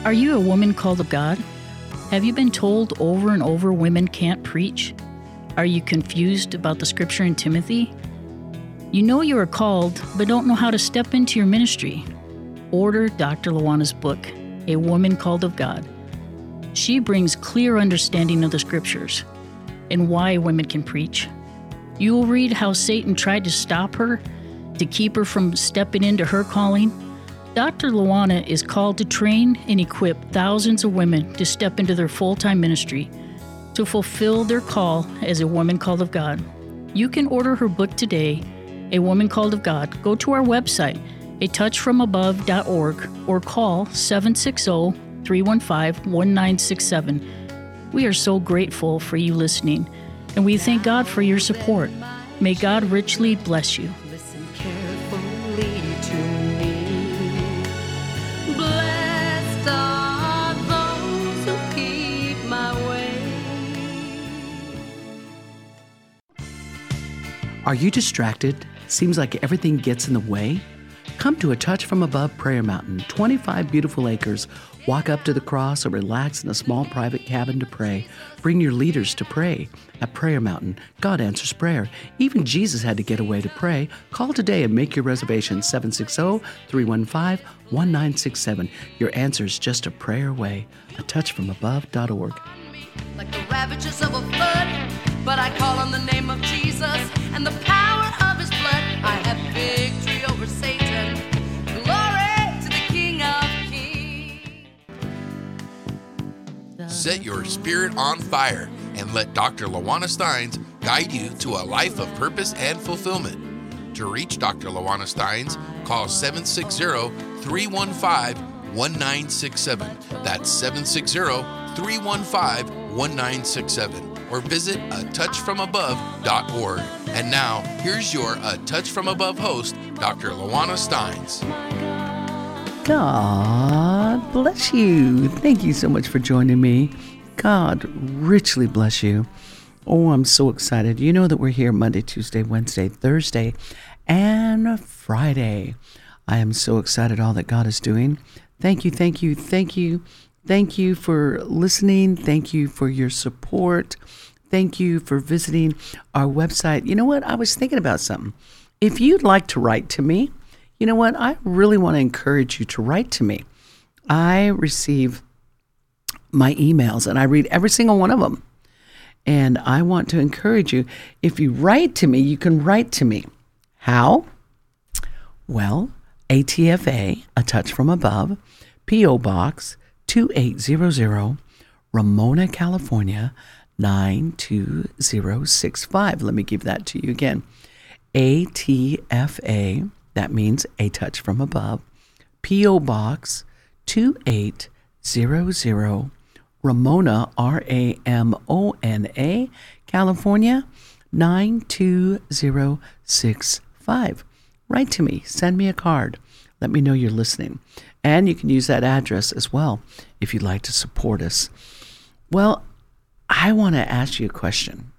Are you a woman called of God? Have you been told over and over women can't preach? Are you confused about the scripture in Timothy? You know you are called, but don't know how to step into your ministry. Order Dr. Luana's book, A Woman Called of God. She brings clear understanding of the scriptures and why women can preach. You will read how Satan tried to stop her, to keep her from stepping into her calling. Dr. Luana is called to train and equip thousands of women to step into their full-time ministry, to fulfill their call as a woman called of God. You can order her book today, A Woman Called of God. Go to our website, atouchfromabove.org, or call 760-315-1967. We are so grateful for you listening, and we thank God for your support. May God richly bless you. Listen carefully to me. Blessed are those who keep my way. Are you distracted? Seems like everything gets in the way? Come to A Touch from Above Prayer Mountain, 25 beautiful acres. Walk up to the cross or relax in a small private cabin to pray. Bring your leaders to pray. At Prayer Mountain, God answers prayer. Even Jesus had to get away to pray. Call today and make your reservation, 760-315-1967. Your answer is just a prayer away. atouchfromabove.org. Like the ravages of a flood, but I call on the name of Jesus and the power of his blood. I have victory over Satan. Glory to the King of Kings. Set your spirit on fire and let Dr. Luana Steins guide you to a life of purpose and fulfillment. To reach Dr. Luana Steins, call 760-315-1967. That's 760-315-1967. Or visit atouchfromabove.org. And now, here's your A Touch from Above host, Dr. Luana Steins. God bless you. Thank you so much for joining me. God richly bless you. Oh, I'm so excited. You know that we're here Monday, Tuesday, Wednesday, Thursday, and Friday. I am so excited all that God is doing. Thank you, thank you, thank you. Thank you for listening. Thank you for your support. Thank you for visiting our website. You know what? I was thinking about something. If you'd like to write to me, you know what? I really want to encourage you to write to me. I receive my emails and I read every single one of them. And I want to encourage you. If you write to me, you can write to me. How? Well, ATFA, A Touch from Above, P.O. Box 2800, Ramona, California, 92065. Let me give that to you again. ATFA, that means A Touch from Above, P.O. Box 2800, Ramona, Ramona, California, 92065. Write to me. Send me a card. Let me know you're listening. And you can use that address as well if you'd like to support us. Well, I want to ask you a question.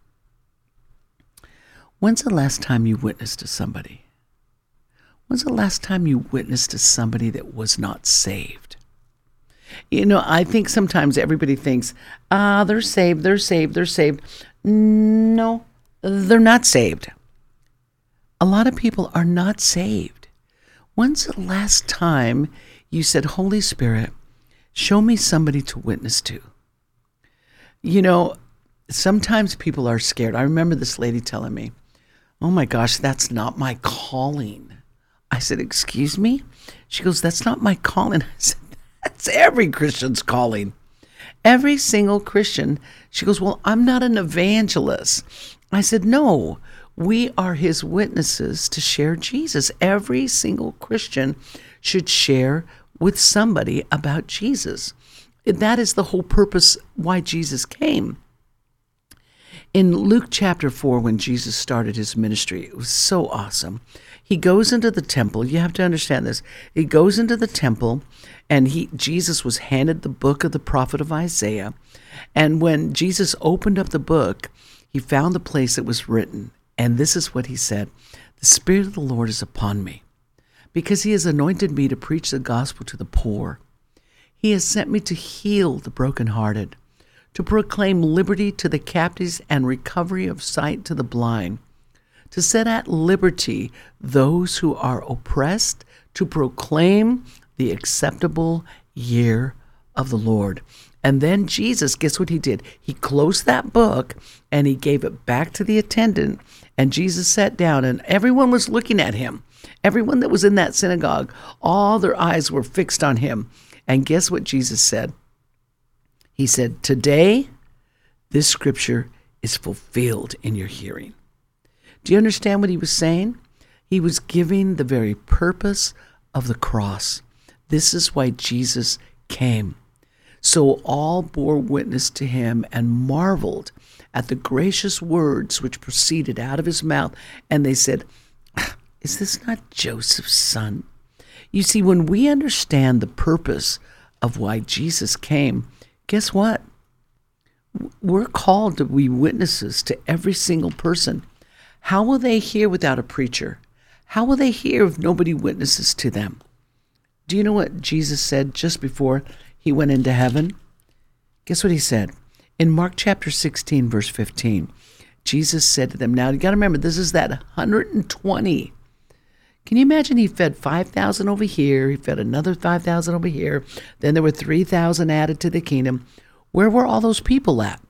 When's the last time you witnessed to somebody? When's the last time you witnessed to somebody that was not saved? You know, I think sometimes everybody thinks, they're saved, they're saved, they're saved. No, they're not saved. A lot of people are not saved. When's the last time you said, Holy Spirit, show me somebody to witness to? You know, sometimes people are scared. I remember this lady telling me, oh my gosh, that's not my calling. I said, excuse me? She goes, that's not my calling. I said, that's every Christian's calling. Every single Christian. She goes, well, I'm not an evangelist. I said, no, we are his witnesses to share Jesus. Every single Christian should share with somebody about Jesus. That is the whole purpose why Jesus came. In Luke chapter 4, when Jesus started his ministry, it was so awesome. He goes into the temple. You have to understand this. He goes into the temple, and Jesus was handed the book of the prophet of Isaiah. And when Jesus opened up the book, he found the place that was written. And this is what he said: the Spirit of the Lord is upon me, because he has anointed me to preach the gospel to the poor. He has sent me to heal the brokenhearted, to proclaim liberty to the captives and recovery of sight to the blind, to set at liberty those who are oppressed, to proclaim the acceptable year of the Lord. And then Jesus, guess what he did? He closed that book and he gave it back to the attendant. And Jesus sat down and everyone was looking at him. Everyone that was in that synagogue, all their eyes were fixed on him. And guess what Jesus said? He said, today, this scripture is fulfilled in your hearing. Do you understand what he was saying? He was giving the very purpose of the cross. This is why Jesus came. So all bore witness to him and marveled at the gracious words which proceeded out of his mouth. And they said, is this not Joseph's son? You see, when we understand the purpose of why Jesus came, guess what? We're called to be witnesses to every single person. How will they hear without a preacher? How will they hear if nobody witnesses to them? Do you know what Jesus said just before he went into heaven? Guess what he said? In Mark chapter 16, verse 15, Jesus said to them, now you got to remember, this is that 120. Can you imagine he fed 5,000 over here, he fed another 5,000 over here, then there were 3,000 added to the kingdom. Where were all those people at?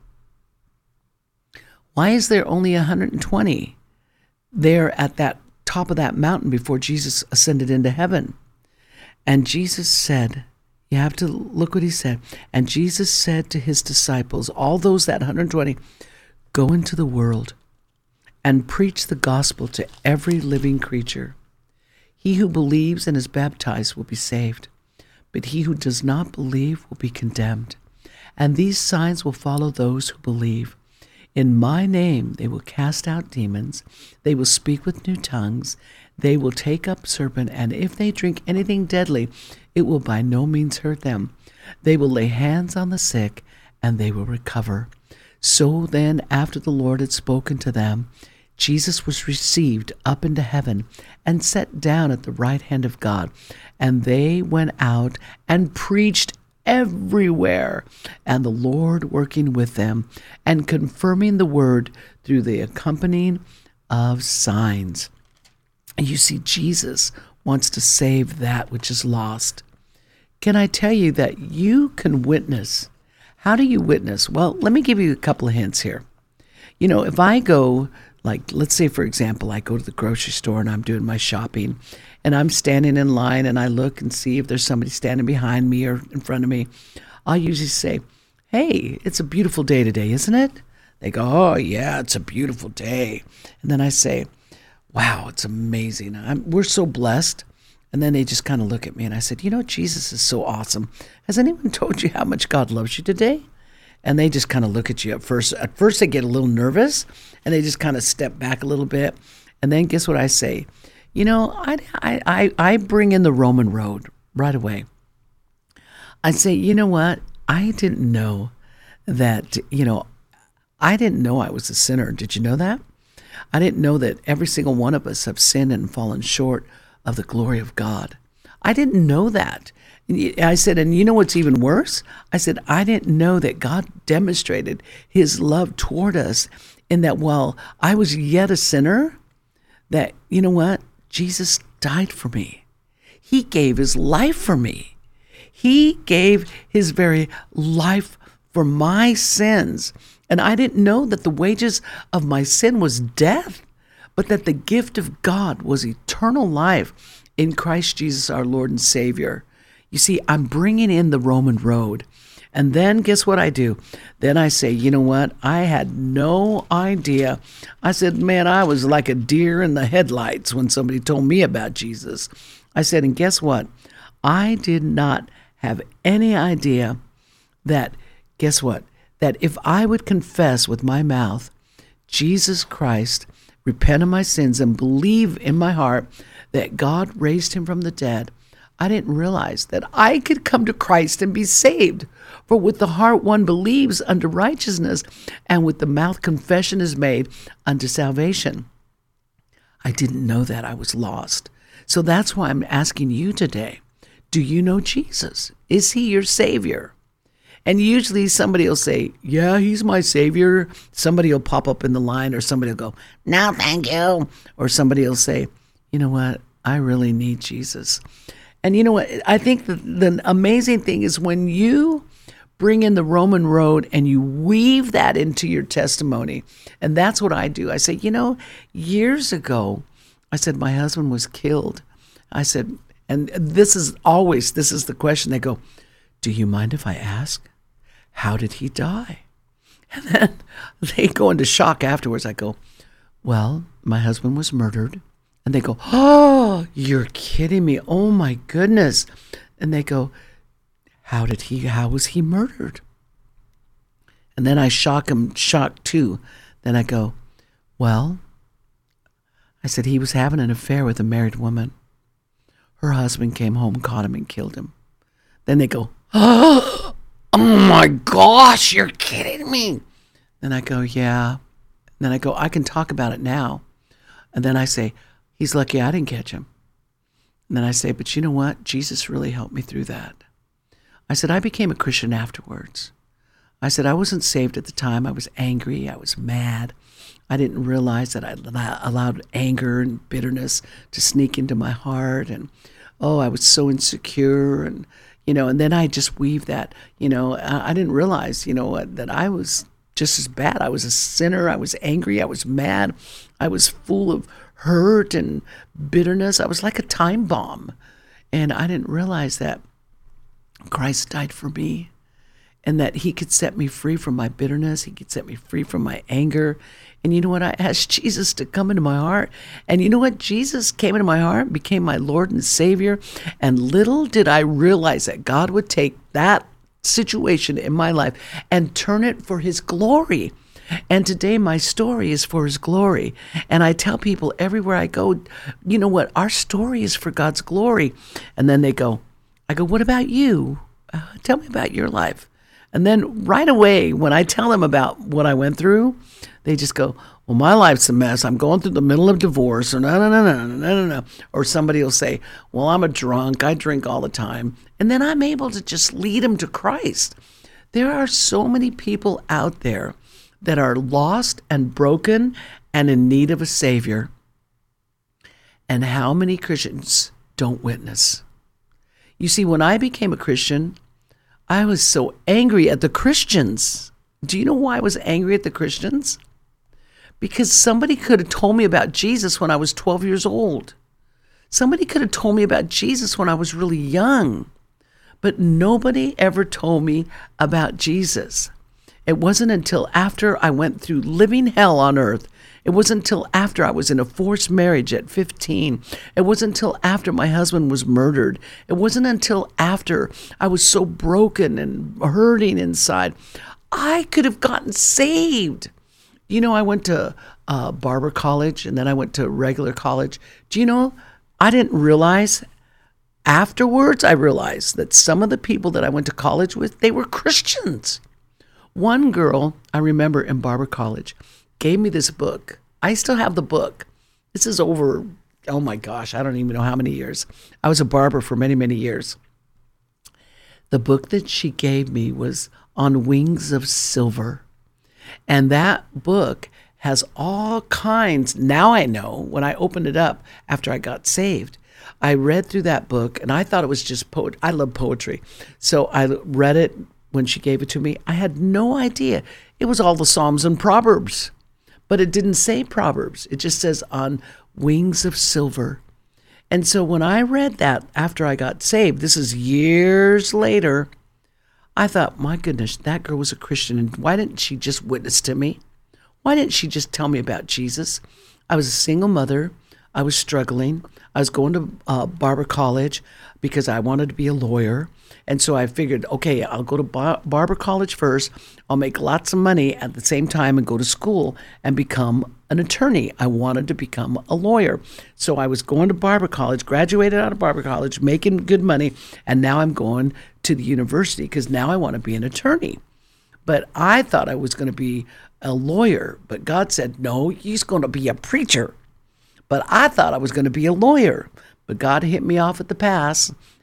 Why is there only 120 there at that top of that mountain before Jesus ascended into heaven? And Jesus said, you have to look what he said. And Jesus said to his disciples, all those, that 120, go into the world and preach the gospel to every living creature. He who believes and is baptized will be saved, but he who does not believe will be condemned. And these signs will follow those who believe. In my name they will cast out demons, they will speak with new tongues, they will take up serpent, and if they drink anything deadly, it will by no means hurt them. They will lay hands on the sick, and they will recover. So then, after the Lord had spoken to them, Jesus was received up into heaven and sat down at the right hand of God. And they went out and preached everywhere, and the Lord working with them and confirming the word through the accompanying of signs. You see, Jesus wants to save that which is lost. Can I tell you that you can witness? How do you witness? Well, let me give you a couple of hints here. You know, if I go, like, let's say, for example, I go to the grocery store and I'm doing my shopping and I'm standing in line and I look and see if there's somebody standing behind me or in front of me, I'll usually say, hey, it's a beautiful day today, isn't it? They go, oh, yeah, it's a beautiful day. And then I say, wow, it's amazing. We're so blessed. And then they just kind of look at me and I said, you know, Jesus is so awesome. Has anyone told you how much God loves you today? And they just kind of look at you at first. At first they get a little nervous and they just kind of step back a little bit. And then guess what I say? You know, I bring in the Roman road right away. I say, you know what? I didn't know that, I didn't know I was a sinner. Did you know that? I didn't know that every single one of us have sinned and fallen short of the glory of God. I didn't know that. I said, and you know what's even worse? I said, I didn't know that God demonstrated his love toward us in that while I was yet a sinner, that, you know what? Jesus died for me. He gave his life for me. He gave his very life for my sins. And I didn't know that the wages of my sin was death, but that the gift of God was eternal life in Christ Jesus, our Lord and Savior. You see, I'm bringing in the Roman road. And then guess what I do? Then I say, you know what? I had no idea. I said, man, I was like a deer in the headlights when somebody told me about Jesus. I said, and guess what? I did not have any idea that, guess what? That if I would confess with my mouth Jesus Christ, repent of my sins, and believe in my heart that God raised him from the dead, I didn't realize that I could come to Christ and be saved. For with the heart one believes unto righteousness, and with the mouth confession is made unto salvation. I didn't know that. I was lost. So that's why I'm asking you today, do you know Jesus? Is he your Savior? And usually somebody will say, yeah, he's my Savior. Somebody will pop up in the line, or somebody will go, no, thank you. Or somebody will say, you know what? I really need Jesus. And you know what? I think the amazing thing is when you bring in the Roman road and you weave that into your testimony. And that's what I do. I say, years ago, I said, my husband was killed. I said, and this is the question. They go, do you mind if I ask? How did he die? And then they go into shock afterwards. I go, well, my husband was murdered. And they go, oh, you're kidding me. Oh my goodness. And they go, how was he murdered? And then I shocked too. Then I go, well, I said, he was having an affair with a married woman. Her husband came home, caught him, and killed him. Then they go, oh my gosh, you're kidding me. Then I go, yeah. And then I go, I can talk about it now. And then I say, he's lucky I didn't catch him. And then I say, but you know what? Jesus really helped me through that. I said, I became a Christian afterwards. I said, I wasn't saved at the time. I was angry. I was mad. I didn't realize that I allowed anger and bitterness to sneak into my heart. And, I was so insecure. And, and then I just weaved that, I didn't realize, that I was just as bad. I was a sinner. I was angry. I was mad. I was full of hurt and bitterness. I was like a time bomb. And I didn't realize that Christ died for me and that he could set me free from my bitterness. He could set me free from my anger. And you know what? I asked Jesus to come into my heart. And you know what? Jesus came into my heart, became my Lord and Savior. And little did I realize that God would take that situation in my life and turn it for his glory. And today my story is for his glory. And I tell people everywhere I go, you know what? Our story is for God's glory. And then I go, what about you? Tell me about your life. And then right away, when I tell them about what I went through, they just go, well, my life's a mess. I'm going through the middle of divorce, or no. Or somebody will say, well, I'm a drunk. I drink all the time. And then I'm able to just lead them to Christ. There are so many people out there that are lost and broken and in need of a Savior. And how many Christians don't witness? You see, when I became a Christian, I was so angry at the Christians. Do you know why I was angry at the Christians? Because somebody could have told me about Jesus when I was 12 years old. Somebody could have told me about Jesus when I was really young. But nobody ever told me about Jesus. It wasn't until after I went through living hell on earth. It wasn't until after I was in a forced marriage at 15. It wasn't until after my husband was murdered. It wasn't until after I was so broken and hurting inside. I could have gotten saved. I went to Barber College and then I went to regular college. Do you know, I didn't realize, afterwards I realized that some of the people that I went to college with, they were Christians. One girl, I remember in Barber College, gave me this book. I still have the book. This is over, oh my gosh, I don't even know how many years. I was a barber for many, many years. The book that she gave me was On Wings of Silver. And that book has all kinds. Now I know, when I opened it up after I got saved, I read through that book and I thought it was just poetry. I love poetry. So I read it when she gave it to me. I had no idea. It was all the Psalms and Proverbs. But it didn't say Proverbs. It just says On Wings of Silver. And so when I read that after I got saved, this is years later, I thought, my goodness, that girl was a Christian. And why didn't she just witness to me? Why didn't she just tell me about Jesus? I was a single mother. I was struggling. I was going to Barber College because I wanted to be a lawyer. And so I figured, okay, I'll go to Barber College first. I'll make lots of money at the same time and go to school and become an attorney. I wanted to become a lawyer. So I was going to Barber College, graduated out of Barber College, making good money, and now I'm going to the university because now I want to be an attorney. But I thought I was going to be a lawyer, but God said, no, he's going to be a preacher. But I thought I was going to be a lawyer, but God hit me off at the pass.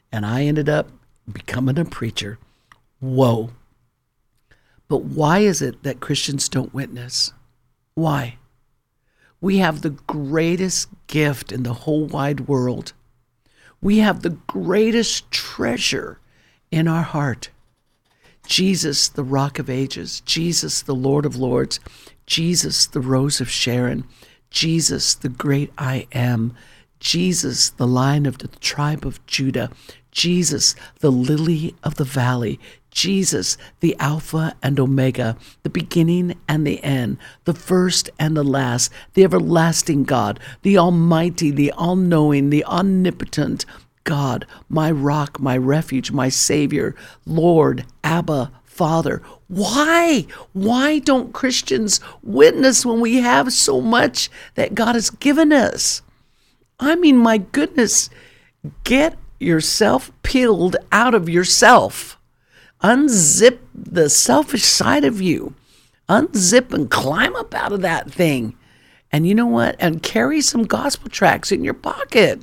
and I ended up becoming a preacher. Whoa. But why is it that Christians don't witness? Why? We have the greatest gift in the whole wide world. We have the greatest treasure in our heart. Jesus, the Rock of Ages. Jesus, the Lord of Lords. Jesus, the Rose of Sharon. Jesus, the great I Am. Jesus, the Lion of the tribe of Judah. Jesus, the Lily of the Valley. Jesus, the Alpha and Omega, the beginning and the end, the first and the last, the everlasting God, the Almighty, the all-knowing, the omnipotent God, my rock, my refuge, my Savior, Lord, Abba, Father. Why? Why don't Christians witness when we have so much that God has given us? I mean, my goodness, get yourself peeled out of yourself. Unzip the selfish side of you. Unzip and climb up out of that thing. And you know what? And carry some gospel tracts in your pocket.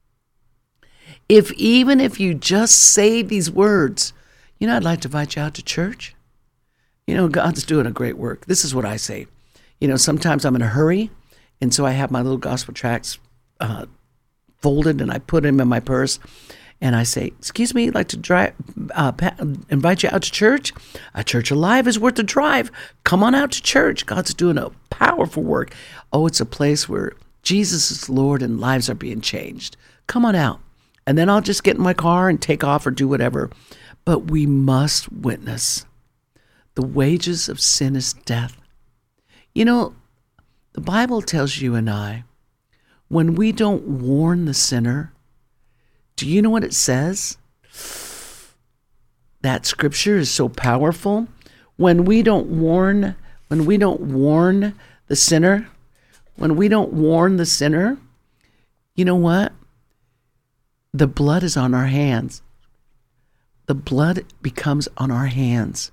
Even if you just say these words, I'd like to invite you out to church. God's doing a great work. This is what I say. Sometimes I'm in a hurry, and so I have my little gospel tracts folded, and I put them in my purse. And I say, excuse me, I'd like to invite you out to church. A church alive is worth the drive. Come on out to church. God's doing a powerful work. Oh, it's a place where Jesus is Lord and lives are being changed. Come on out. And then I'll just get in my car and take off or do whatever. But we must witness. The wages of sin is death. The Bible tells you and I, when we don't warn the sinner, do you know what it says? That scripture is so powerful. When we don't warn the sinner, you know what? The blood is on our hands. The blood becomes on our hands.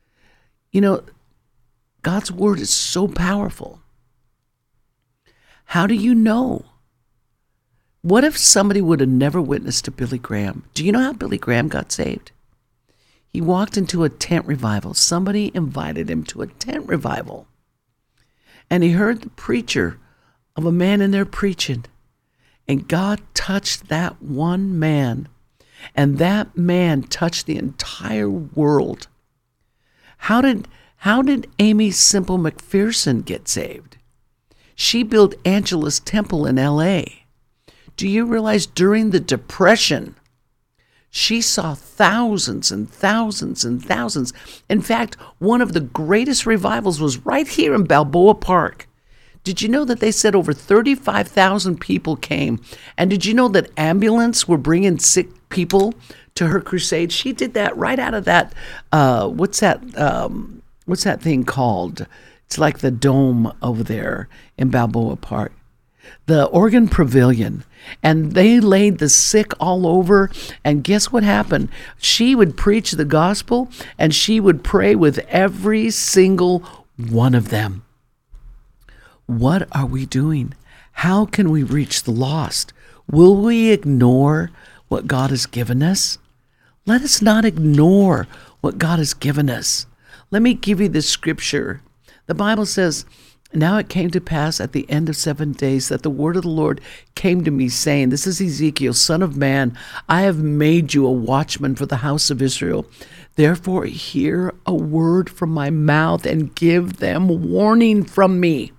God's word is so powerful. How do you know? What if somebody would have never witnessed to Billy Graham? Do you know how Billy Graham got saved? He walked into a tent revival. Somebody invited him to a tent revival. And he heard the preacher of a man in there preaching. And God touched that one man. And that man touched the entire world. How did Amy Simple McPherson get saved? She built Angelus Temple in L.A. Do you realize during the Depression, she saw thousands and thousands and thousands. In fact, one of the greatest revivals was right here in Balboa Park. Did you know that they said over 35,000 people came? And did you know that ambulance were bringing sick people to her crusade? She did that right out of that, what's that thing called? It's like the dome over there in Balboa Park. The Organ Pavilion. And they laid the sick all over. And guess what happened? She would preach the gospel and she would pray with every single one of them. What are we doing? How can we reach the lost? Will we ignore what God has given us? Let us not ignore what God has given us. Let me give you this scripture. The Bible says, now it came to pass at the end of 7 days that the word of the Lord came to me, saying, this is Ezekiel, son of man, I have made you a watchman for the house of Israel. Therefore hear a word from my mouth and give them warning from me.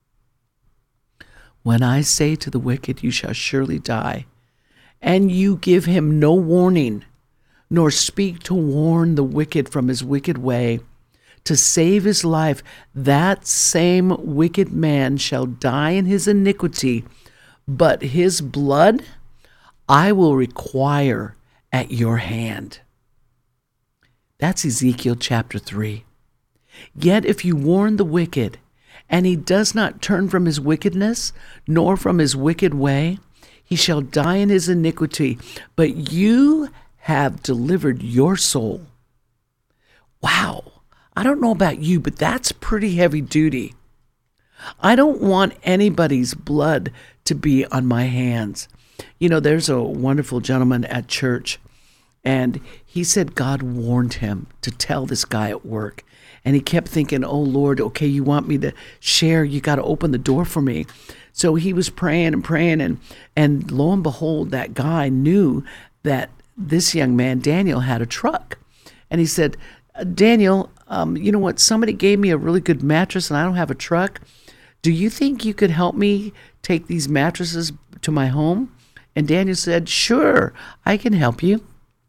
When I say to the wicked, you shall surely die, and you give him no warning, nor speak to warn the wicked from his wicked way, to save his life, that same wicked man shall die in his iniquity, but his blood I will require at your hand. That's Ezekiel chapter 3. Yet if you warn the wicked, and he does not turn from his wickedness, nor from his wicked way, he shall die in his iniquity, but you have delivered your soul. Wow. I don't know about you, but that's pretty heavy duty. I don't want anybody's blood to be on my hands. There's a wonderful gentleman at church, and he said God warned him to tell this guy at work. And he kept thinking, oh, Lord, okay, you want me to share? You got to open the door for me. So he was praying and praying, and lo and behold, that guy knew that this young man, Daniel, had a truck. And he said, Daniel, you know what? Somebody gave me a really good mattress, and I don't have a truck. Do you think you could help me take these mattresses to my home? And Daniel said, sure, I can help you.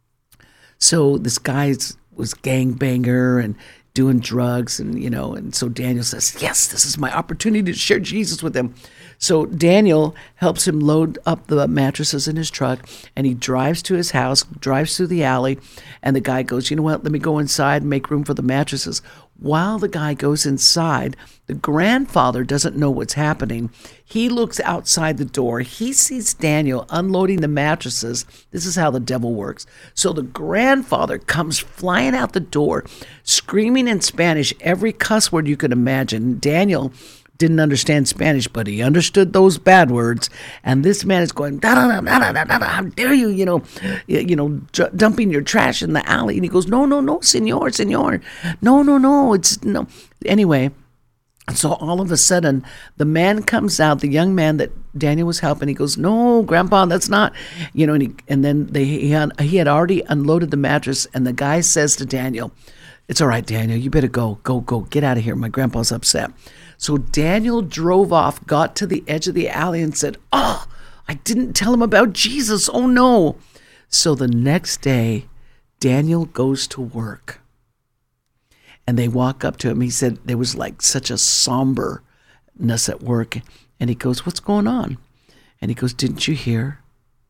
So this guy was gangbanger and doing drugs, and so Daniel says, yes, this is my opportunity to share Jesus with him. So Daniel helps him load up the mattresses in his truck, and he drives to his house, drives through the alley, and the guy goes, you know what, let me go inside and make room for the mattresses. While the guy goes inside, the grandfather doesn't know what's happening. He looks outside the door. He sees Daniel unloading the mattresses. This is how the devil works. So the grandfather comes flying out the door, screaming in Spanish every cuss word you could imagine. Daniel didn't understand Spanish, but he understood those bad words. And this man is going, da, da, da, da, da, da, da, how dare you, dumping your trash in the alley. And he goes, no, senor. No, it's no. Anyway, so all of a sudden, the man comes out, the young man that Daniel was helping. He goes, no, Grandpa, that's not, and then he had already unloaded the mattress. And the guy says to Daniel, it's all right, Daniel, you better go, get out of here. My grandpa's upset. So Daniel drove off, got to the edge of the alley and said, I didn't tell him about Jesus. Oh, no. So the next day, Daniel goes to work. And they walk up to him. He said there was like such a somberness at work. And he goes, what's going on? And he goes, didn't you hear?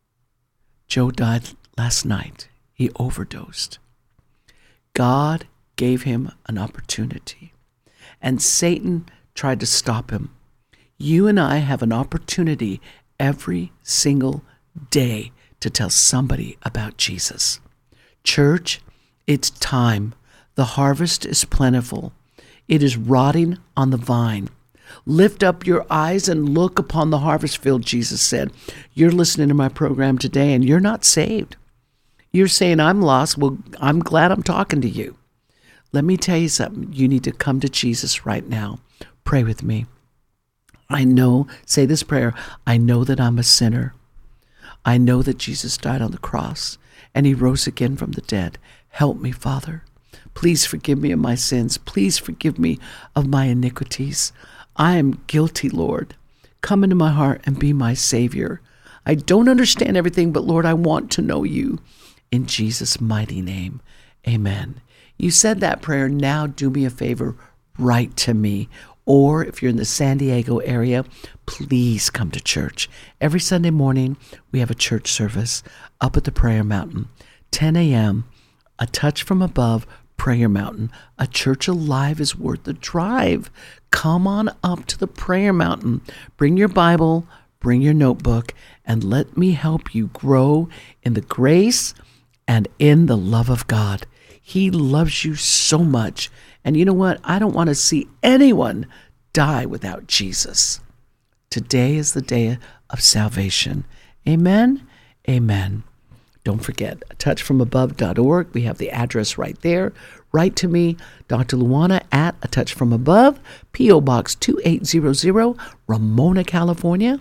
Joe died last night. He overdosed. God gave him an opportunity. And Satan tried to stop him. You and I have an opportunity every single day to tell somebody about Jesus. Church, it's time. The harvest is plentiful. It is rotting on the vine. Lift up your eyes and look upon the harvest field, Jesus said. You're listening to my program today and you're not saved. You're saying, I'm lost. Well, I'm glad I'm talking to you. Let me tell you something. You need to come to Jesus right now. Pray with me. Say this prayer. I know that I'm a sinner. I know that Jesus died on the cross and he rose again from the dead. Help me, Father. Please forgive me of my sins. Please forgive me of my iniquities. I am guilty, Lord. Come into my heart and be my Savior. I don't understand everything, but Lord, I want to know you. In Jesus' mighty name, amen. You said that prayer. Now do me a favor. Write to me. Or if you're in the San Diego area, please come to church. Every Sunday morning, we have a church service up at the Prayer Mountain. 10 a.m., a touch from above, Prayer Mountain. A church alive is worth the drive. Come on up to the Prayer Mountain. Bring your Bible, bring your notebook, and let me help you grow in the grace and in the love of God. He loves you so much. And you know what? I don't want to see anyone die without Jesus. Today is the day of salvation. Amen? Amen. Don't forget, atouchfromabove.org. We have the address right there. Write to me, Dr. Luana at A Touch From Above, P.O. Box 2800, Ramona, California,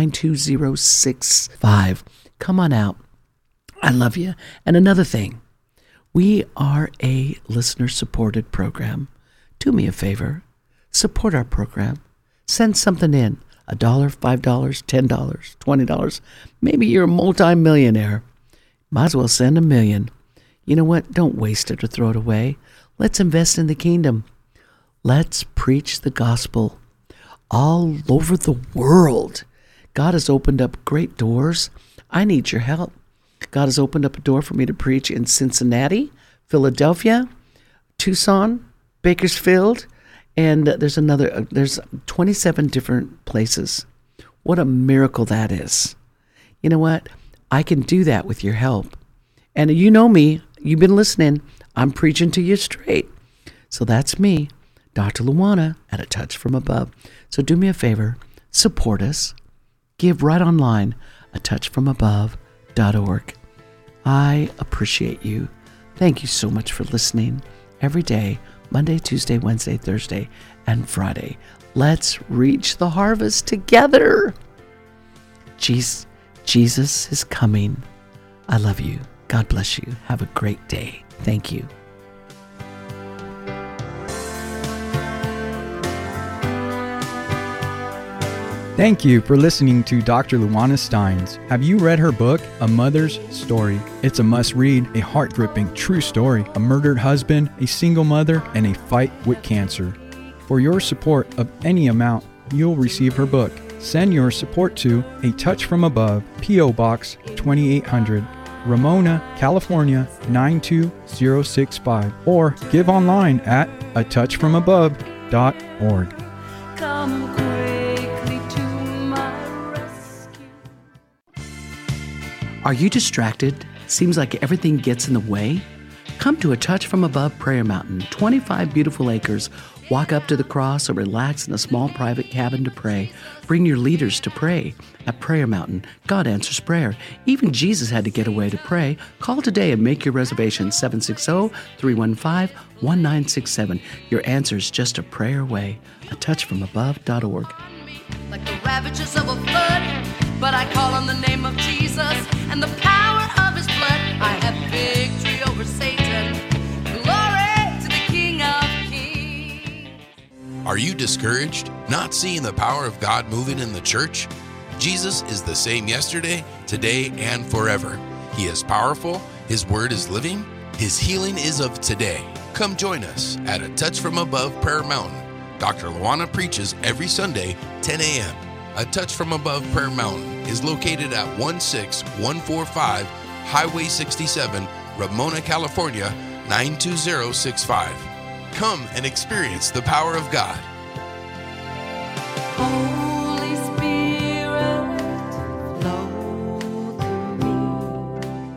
92065. Come on out. I love you. And another thing, we are a listener-supported program. Do me a favor. Support our program. Send something in. $1, $5, $10, $20. Maybe you're a multi-millionaire. Might as well send $1 million. You know what? Don't waste it or throw it away. Let's invest in the kingdom. Let's preach the gospel all over the world. God has opened up great doors. I need your help. God has opened up a door for me to preach in Cincinnati, Philadelphia, Tucson, Bakersfield, and there's 27 different places. What a miracle that is. You know what? I can do that with your help. And you know me. You've been listening. I'm preaching to you straight. So that's me, Dr. Luana, at A Touch From Above. So do me a favor. Support us. Give right online. atouchfromabove.org. I appreciate you. Thank you so much for listening every day, Monday, Tuesday, Wednesday, Thursday, and Friday. Let's reach the harvest together. Jesus is coming. I love you. God bless you. Have a great day. Thank you. Thank you for listening to Dr. Luana Steins. Have you read her book, A Mother's Story? It's a must-read, a heart-gripping, true story. A murdered husband, a single mother, and a fight with cancer. For your support of any amount, you'll receive her book. Send your support to A Touch From Above, P.O. Box 2800, Ramona, California 92065, or give online at atouchfromabove.org. Come quickly to my rescue. Are you distracted? Seems like everything gets in the way? Come to A Touch From Above Prayer Mountain, 25 beautiful acres. Walk up to the cross or relax in a small private cabin to pray. Bring your leaders to pray. At Prayer Mountain, God answers prayer. Even Jesus had to get away to pray. Call today and make your reservation, 760-315-1967. Your answer is just a prayer away. atouchfromabove.org. Like the ravages of a flood, but I call on the name of Jesus and the power of his blood. I have victory over Satan. Glory to the King of Kings. Are you discouraged, not seeing the power of God moving in the church? Jesus is the same yesterday, today, and forever. He is powerful, his word is living, his healing is of today. Come join us at A Touch From Above Prayer Mountain. Dr. Luana preaches every Sunday, 10 a.m. A Touch From Above Prayer Mountain is located at 16145 Highway 67, Ramona, California, 92065. Come and experience the power of God. Holy Spirit, flow through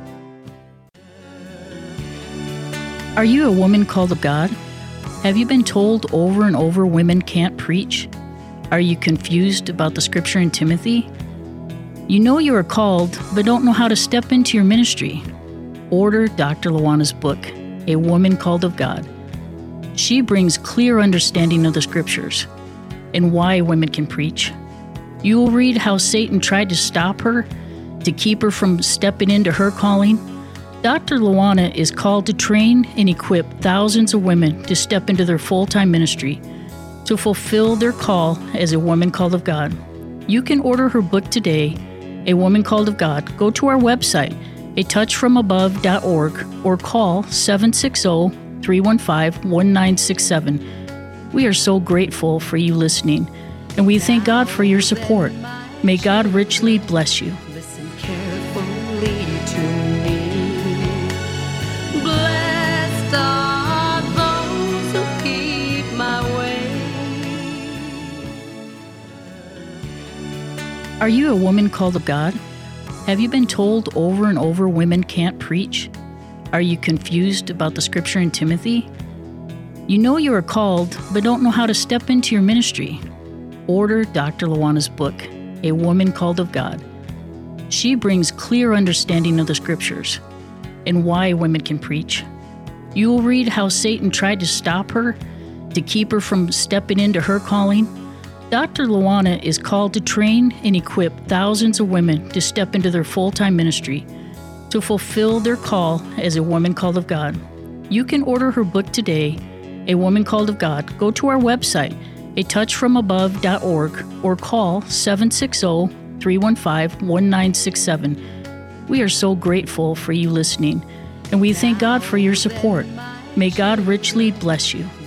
me. Are you a woman called of God? Have you been told over and over women can't preach? Are you confused about the scripture in Timothy? You know you are called, but don't know how to step into your ministry. Order Dr. Luana's book, A Woman Called of God. She brings clear understanding of the scriptures and why women can preach. You will read how Satan tried to stop her, to keep her from stepping into her calling. Dr. Luana is called to train and equip thousands of women to step into their full-time ministry, to fulfill their call as a woman called of God. You can order her book today, A Woman Called of God. Go to our website, atouchfromabove.org, or call 760-315-1967. We are so grateful for you listening, and we thank God for your support. May God richly bless you. Listen carefully to me. Blessed are those who keep my way. Are you a woman called of God? Have you been told over and over women can't preach? Are you confused about the scripture in Timothy? You know you are called, but don't know how to step into your ministry. Order Dr. Luana's book, A Woman Called of God. She brings clear understanding of the scriptures and why women can preach. You will read how Satan tried to stop her, to keep her from stepping into her calling. Dr. Luana is called to train and equip thousands of women to step into their full-time ministry, to fulfill their call as a woman called of God. You can order her book today, A Woman Called of God. Go to our website, atouchfromabove.org, or call 760-315-1967. We are so grateful for you listening, and we thank God for your support. May God richly bless you.